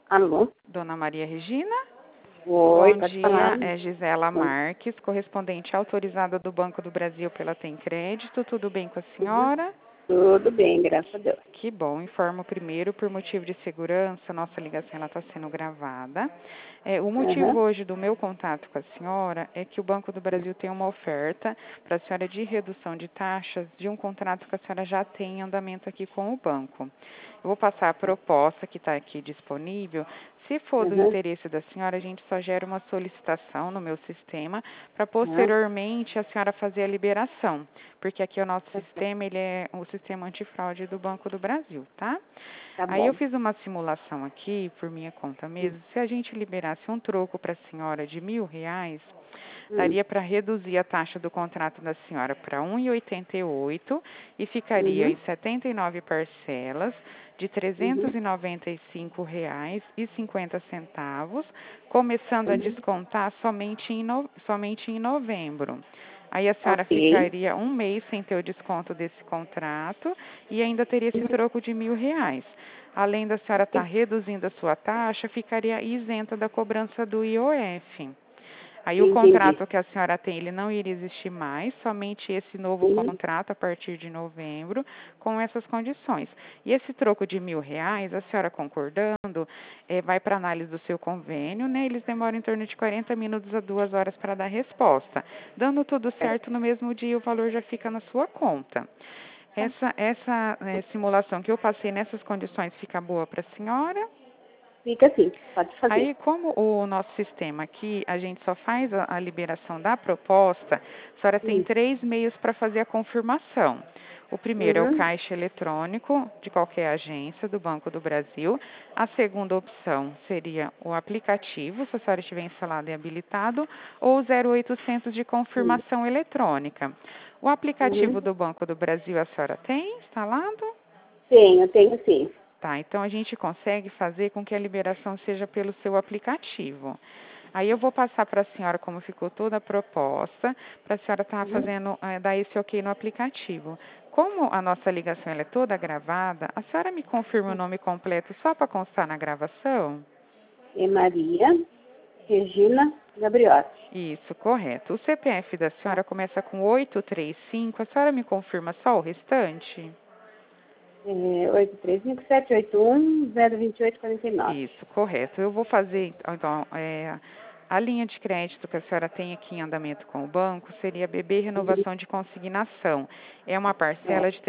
Alô? Dona Maria Regina? Oi, Bom pode falar. dia, é Gisela Bom, Marques, correspondente autorizada do Banco do Brasil pela Tem Crédito. Tudo bem com a uhum. senhora? Tudo bem, graças a Deus. Que bom. Informo primeiro, por motivo de segurança, nossa ligação está sendo gravada. O motivo Aham. hoje do meu contato com a senhora é que o Banco do Brasil tem uma oferta para a senhora de redução de taxas de um contrato que a senhora já tem em andamento aqui com o banco. Eu vou passar a proposta que está aqui disponível. Se for do Aham. interesse da senhora, a gente só gera uma solicitação no meu sistema para Aham. posteriormente a senhora fazer a liberação, porque aqui o nosso Tá certo. sistema, ele é o sistema antifraude do Banco do Brasil, tá? Tá Aí eu bom. fiz uma simulação aqui, por minha conta mesmo, se a gente liberasse um troco para a senhora de R$ 1.000, Hum. daria para reduzir a taxa do contrato da senhora para 1,88 e ficaria em Uhum. 79 parcelas de R$ Uhum. 395,50, começando a Uhum. descontar somente em novembro. Aí a senhora Ok. ficaria um mês sem ter o desconto desse contrato e ainda teria esse troco de R$ 1.000. Além da senhora estar reduzindo a sua taxa, ficaria isenta da cobrança do IOF. Aí o Entendi. contrato que a senhora tem, ele não iria existir mais, somente esse novo Uhum. contrato a partir de novembro, com essas condições. E esse troco de R$ 1.000, a senhora concordando, vai para análise do seu convênio, né? Eles demoram em torno de 40 minutos a 2 horas para dar resposta. Dando tudo certo, no mesmo dia o valor já fica na sua conta. Essa simulação que eu passei nessas condições fica boa para a senhora? Fica assim, pode fazer. Aí, como o nosso sistema aqui, a gente só faz a liberação da proposta, a senhora tem Hum. 3 meios para fazer a confirmação. O primeiro é o Uhum. caixa eletrônico de qualquer agência do Banco do Brasil. A segunda opção seria o aplicativo, se a senhora estiver instalado e habilitado, ou o 0800 de Hum. confirmação eletrônica. O aplicativo Uhum. do Banco do Brasil a senhora tem instalado? Tenho sim. Tá, então a gente consegue fazer com que a liberação seja pelo seu aplicativo. Aí eu vou passar para a senhora como ficou toda a proposta, para a senhora estar Uhum. fazendo, dar esse ok no aplicativo. Como a nossa ligação ela é toda gravada, a senhora me confirma o nome completo só para constar na gravação? É Maria Regina Gabriotti. Isso, correto. O CPF da Tá. senhora começa com 835. A senhora me confirma só o restante? 835781 02849. Isso, correto. Eu vou fazer, então, a linha de crédito que a senhora tem aqui em andamento com o banco seria BB Uhum. Renovação de Consignação. É uma É. parcela de R$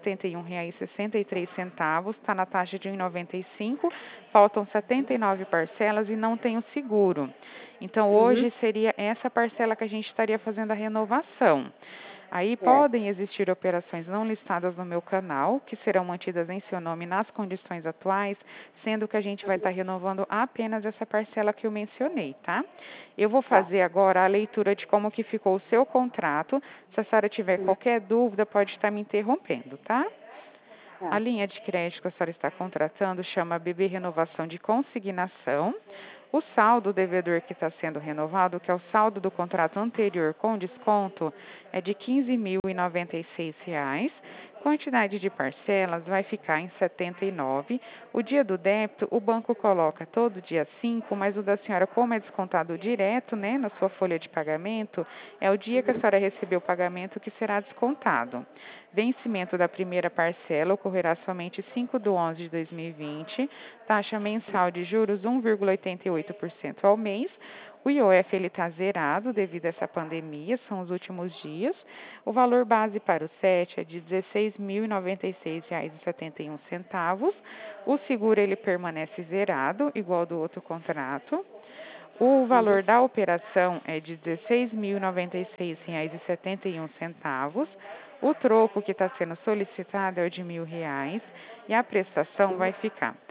371,63, está na taxa de 1,95, faltam 79 parcelas e não tem o seguro. Então, Uhum. hoje seria essa parcela que a gente estaria fazendo a renovação. Aí Certo. podem existir operações não listadas no meu canal, que serão mantidas em seu nome nas condições atuais, sendo que a gente vai estar renovando apenas essa parcela que eu mencionei, tá? Eu vou Tá. fazer agora a leitura de como que ficou o seu contrato. Se a senhora tiver Uhum. qualquer dúvida, pode estar me interrompendo, tá? A Tá. linha de crédito que a senhora está contratando chama BB Renovação de Consignação. O saldo devedor que está sendo renovado, que é o saldo do contrato anterior com desconto, é de R$ 15.096. Quantidade de parcelas vai ficar em 79. O dia do débito, o banco coloca todo dia 5, mas o da senhora, como é descontado direto, né, na sua folha de pagamento, é o dia que a Uhum. senhora recebeu o pagamento que será descontado. Vencimento da primeira parcela ocorrerá somente 5/11/2020, taxa mensal de juros 1,88% ao mês. O IOF está zerado devido a essa pandemia, são os últimos dias. O valor base para o SET é de R$ 16.096,71. O seguro ele permanece zerado, igual do outro contrato. O Uhum. valor da operação é de R$ 16.096,71. O troco que está sendo solicitado é o de R$ 1.000 e a prestação vai ficar R$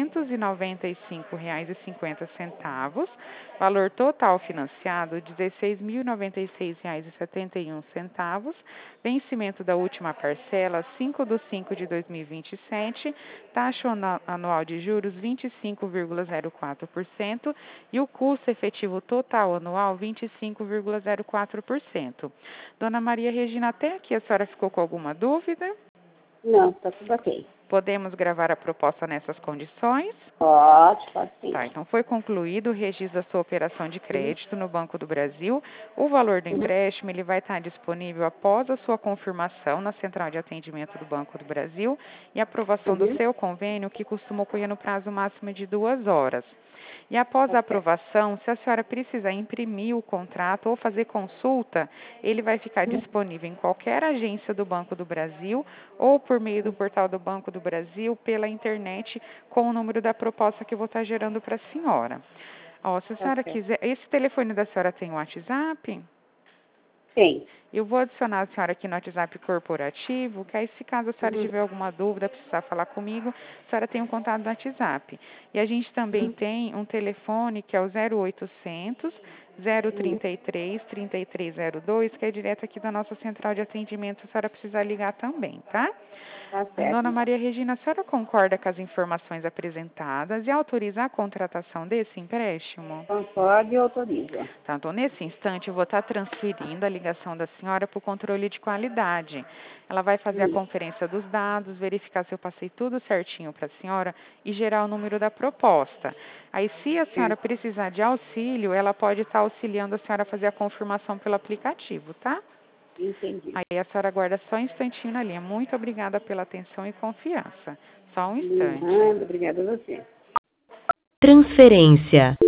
395,50. Valor total financiado de R$ 16.096,71. Vencimento da última parcela 5/5/2027. Taxa anual de juros 25,04% e o custo efetivo total anual 25,04%. Dona Maria Regina, até aqui a senhora ficou com alguma dúvida? Não, tá tudo ok. Podemos gravar a proposta nessas condições? Pode sim. Tá, então foi concluído o registro da sua operação de crédito no Banco do Brasil. O valor do empréstimo ele vai estar disponível após a sua confirmação na central de atendimento do Banco do Brasil e aprovação do seu convênio, que costuma ocorrer no prazo máximo de 2 horas. E após a aprovação, se a senhora precisar imprimir o contrato ou fazer consulta, ele vai ficar disponível em qualquer agência do Banco do Brasil ou por meio do portal do Banco do Brasil, pela internet, com o número da proposta que eu vou estar gerando para a senhora. Ó, se a senhora quiser, esse telefone da senhora tem o WhatsApp? Tem. Eu vou adicionar a senhora aqui no WhatsApp corporativo, que aí se caso a senhora tiver alguma dúvida, precisar falar comigo, a senhora tem um contato no WhatsApp. E a gente também tem um telefone que é o 0800 033 3302, que é direto aqui da nossa central de atendimento, se a senhora precisar ligar também, tá? Tá certo. Dona Maria Regina, a senhora concorda com as informações apresentadas e autoriza a contratação desse empréstimo? Concordo e autorizo. Tá, então, nesse instante, eu vou estar transferindo a ligação da senhora para o controle de qualidade. Ela vai fazer a conferência dos dados, verificar se eu passei tudo certinho para a senhora e gerar o número da proposta. Aí, se a senhora precisar de auxílio, ela pode estar auxiliando a senhora a fazer a confirmação pelo aplicativo, tá? Entendi. Aí a senhora aguarda só um instantinho na linha. Muito obrigada pela atenção e confiança. Só um instante. Obrigada a você. Transferência.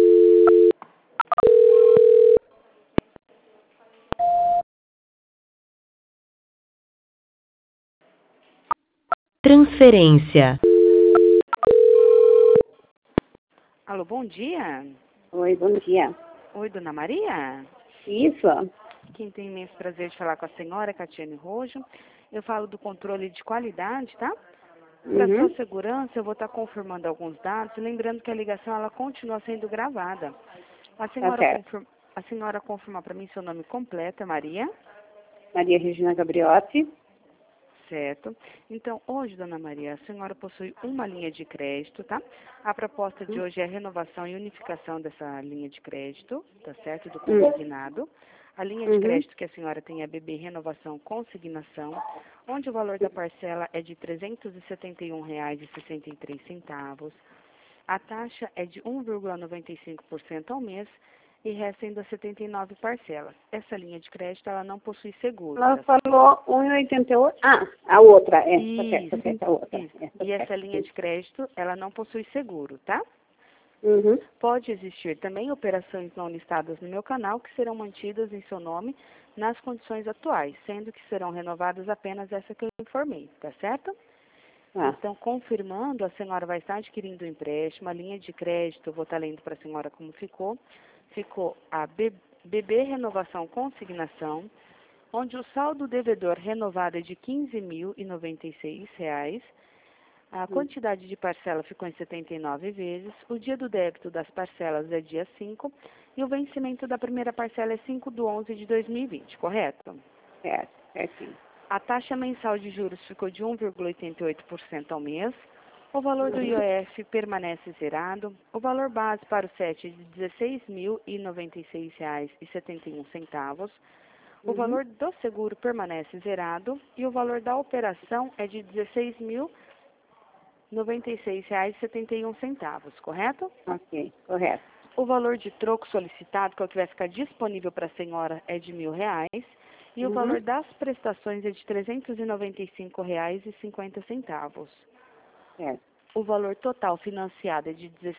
Transferência. Alô, bom dia. Oi, bom dia. Oi, Dona Maria. Isso. Quem tem imenso prazer de falar com a senhora, Catiane Rojo. Eu falo do controle de qualidade, tá? Para sua segurança, eu vou estar confirmando alguns dados, lembrando que a ligação ela continua sendo gravada. A senhora confirma para mim seu nome completo, é Maria? Maria Regina Gabriotti. Certo. Então, hoje, Dona Maria, a senhora possui uma linha de crédito, tá? A proposta de hoje é a renovação e unificação dessa linha de crédito, tá certo? Do consignado. A linha de crédito que a senhora tem é BB Renovação Consignação, onde o valor da parcela é de R$ 371,63. A taxa é de 1,95% ao mês e resta ainda 79 parcelas. Essa linha de crédito, ela não possui seguro. Ela falou 1,88. Ah, a outra. Tá certo, a outra. E essa linha de crédito, ela não possui seguro, tá? Pode existir também operações não listadas no meu canal que serão mantidas em seu nome nas condições atuais, sendo que serão renovadas apenas essa que eu informei, tá certo? Então, confirmando, a senhora vai estar adquirindo o empréstimo, a linha de crédito, eu vou estar lendo para a senhora como ficou. Ficou a BB Renovação Consignação, onde o saldo devedor renovado é de R$ 15.096. A quantidade de parcela ficou em 79 vezes. O dia do débito das parcelas é dia 5 e o vencimento da primeira parcela é 5/11/2020, correto? Certinho. A taxa mensal de juros ficou de 1,88% ao mês. O valor do IOF permanece zerado. O valor base para o SET é de R$ 16.096,71. O valor do seguro permanece zerado e o valor da operação é de R$ 16.096,71, correto? Ok, correto. O valor de troco solicitado, que é o que vai ficar disponível para a senhora, é de R$ 1.000 e o valor das prestações é de R$ 395,50. Certo. O valor total financiado é de R$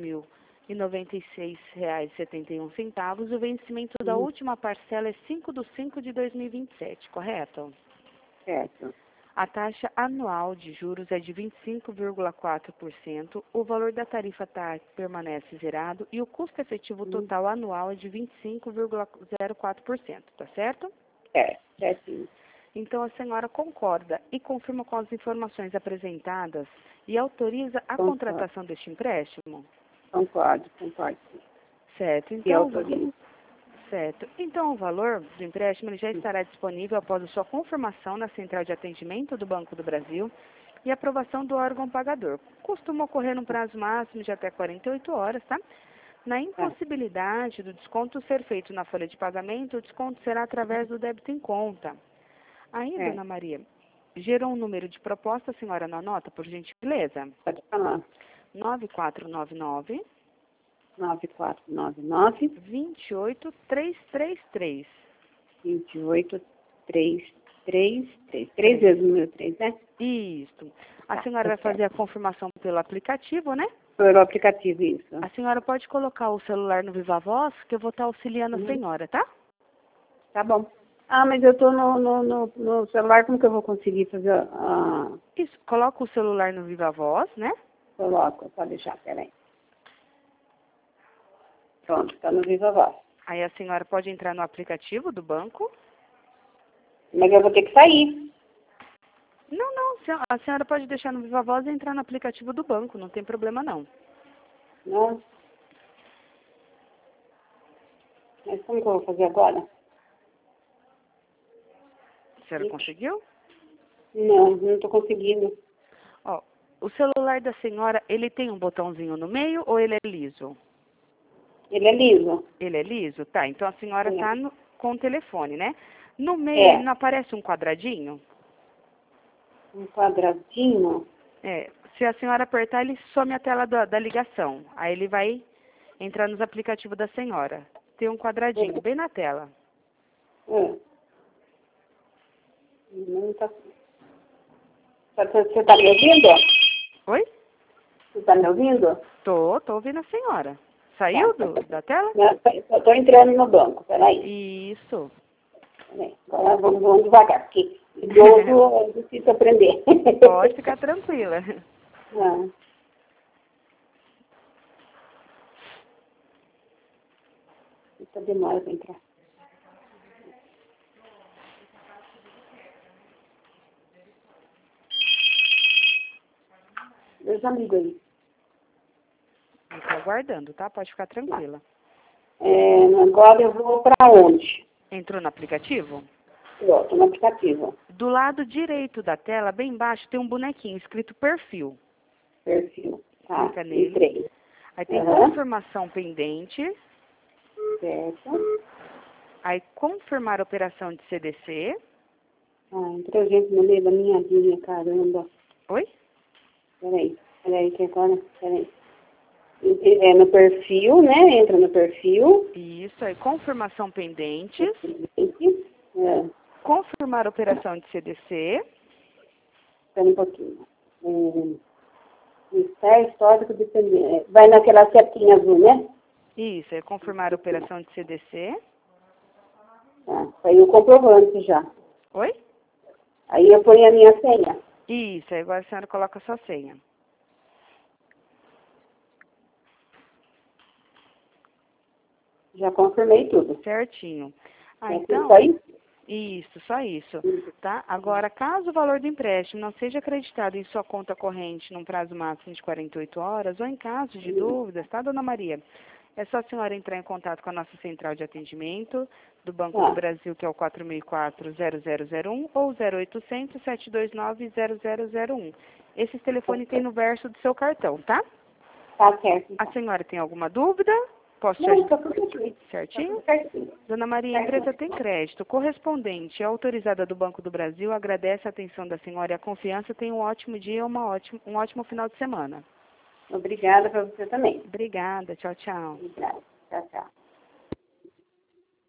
16.096,71 e o vencimento da última parcela é 5/5/2027, correto? Certo. A taxa anual de juros é de 25,4%, o valor da tarifa TAC permanece zerado e o custo efetivo total anual é de 25,04%, tá certo? Certinho. Então, a senhora concorda e confirma com as informações apresentadas e autoriza a contratação deste empréstimo? Concordo. Certo. E Então, autorizo. certo. Então, o valor do empréstimo ele já estará disponível após a sua confirmação na central de atendimento do Banco do Brasil e aprovação do órgão pagador. Costuma ocorrer num prazo máximo de até 48 horas, tá? Na impossibilidade do desconto ser feito na folha de pagamento, o desconto será através do débito em conta. Aí, Dona Maria, gerou um número de proposta, a senhora não anota, por gentileza? Pode falar. 9499 9499 28333. 28333. 3 vezes o número 3, né? Isso. A Tá, senhora vai tá certo. fazer a confirmação pelo aplicativo, né? Pelo aplicativo, isso. A senhora pode colocar o celular no Viva Voz, que eu vou estar auxiliando a senhora, tá? Tá bom. Ah, mas eu tô no celular, como que eu vou conseguir fazer a... Isso. Coloca o celular no Viva Voz, né? Coloco, pode deixar, peraí. Pronto, tá no Viva Voz. Aí a senhora pode entrar no aplicativo do banco. Mas eu vou ter que sair. Não, a senhora pode deixar no Viva Voz e entrar no aplicativo do banco, não tem problema não. Não. Mas como que eu vou fazer agora? A senhora conseguiu? Não tô conseguindo. Ó, o celular da senhora, ele tem um botãozinho no meio ou ele é liso? Ele é liso. Ele é liso? Tá, então a senhora É. tá com o telefone, né? No meio, É. não aparece um quadradinho? Um quadradinho. É, se a senhora apertar, ele some a tela da ligação. Aí ele vai entrar nos aplicativos da senhora. Tem um quadradinho bem na tela. É. Não tá... Você tá me ouvindo? Oi? Você tá me ouvindo? Tô ouvindo a senhora. Saiu da tela? Não, eu tô entrando no banco, peraí. Isso. Peraí. Agora vamos devagar, porque idoso é difícil aprender. Pode ficar tranquila. Ah. Isso demora pra entrar. Meus amigos aí. Estou aguardando, tá? Pode ficar tranquila. Agora eu vou pra onde? Entrou no aplicativo? Eu tô no aplicativo. Do lado direito da tela, bem embaixo, tem um bonequinho escrito perfil. Perfil. Tá, Clica nele. entrei. Aí tem confirmação pendente. Certo. Aí confirmar a operação de CDC. Ah, entrou gente no meio da minha linha, caramba. Oi? Peraí, que agora, peraí. É no perfil, né? Entra no perfil. Isso, aí confirmação pendente. É. Confirmar a operação de CDC. Espera um pouquinho. Mistério histórico dependente. Vai naquela setinha azul, né? Isso, é confirmar a operação de CDC. Tá, saiu o comprovante já. Oi? Aí eu ponho a minha senha. Isso, aí agora a senhora coloca a sua senha. Já confirmei tudo. Certinho. Ah, É então... só isso? Isso, só isso, tá? Agora, caso o valor do empréstimo não seja acreditado em sua conta corrente num prazo máximo de 48 horas, ou em caso de dúvidas, tá, dona Maria? É só a senhora entrar em contato com a nossa central de atendimento do Banco do Brasil, que é o 4004-0001, ou 0800-729-0001. Esse telefone tem no verso do seu cartão, tá? Tá certo. A senhora tem alguma dúvida? Posso te Não, ajudar? tá tudo aqui. Certinho? Tá certinho. Dona Maria, a empresa tem crédito. Correspondente autorizada do Banco do Brasil agradece a atenção da senhora e a confiança. Tenha um ótimo dia e um ótimo final de semana. Obrigada para você também. Obrigada. Tchau, tchau. Obrigada. Tchau, tchau.